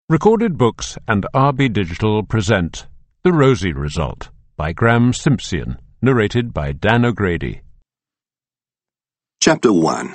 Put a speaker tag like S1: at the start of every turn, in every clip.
S1: Recorded Books and RB Digital present The Rosie Result by Graham Simpson, narrated by Dan O'Grady.
S2: Chapter 1.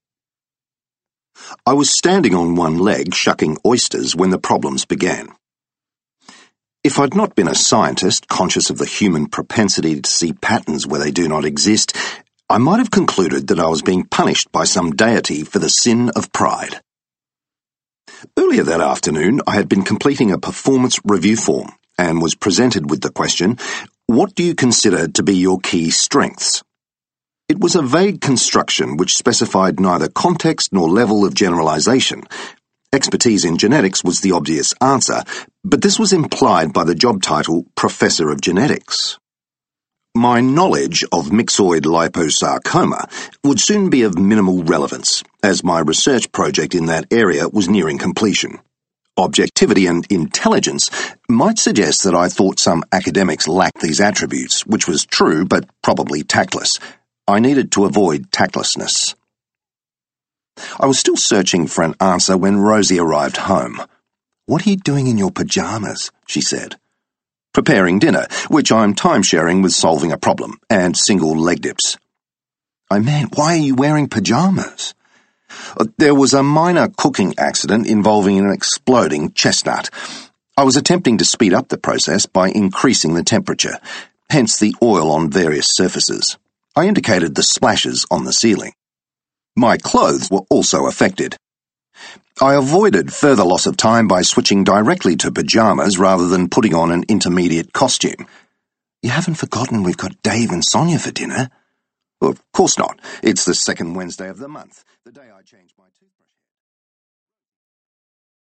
S2: I was standing on one leg shucking oysters when the problems began. If I'd not been a scientist conscious of the human propensity to see patterns where they do not exist, I might have concluded that I was being punished by some deity for the sin of pride. Earlier that afternoon, I had been completing a performance review form and was presented with the question, "What do you consider to be your key strengths?" It was a vague construction which specified neither context nor level of generalization. Expertise in genetics was the obvious answer, but this was implied by the job title Professor of Genetics. My knowledge of myxoid liposarcoma would soon be of minimal relevance, as my research project in that area was nearing completion. Objectivity and intelligence might suggest that I thought some academics lacked these attributes, which was true but probably tactless. I needed to avoid tactlessness. I was still searching for an answer when Rosie arrived home. "What are you doing in your pajamas?" she said. "Preparing dinner, which I'm time-sharing with solving a problem, and single leg dips." "I meant, why are you wearing pajamas?" "There was a minor cooking accident involving an exploding chestnut. I was attempting to speed up the process by increasing the temperature, hence the oil on various surfaces. I indicated the splashes on the ceiling. My clothes were also affected. I avoided further loss of time by switching directly to pajamas rather than putting on an intermediate costume." "You haven't forgotten we've got Dave and Sonia for dinner?" "Well, of course not. It's the second Wednesday of the month, the day I changed my toothbrush."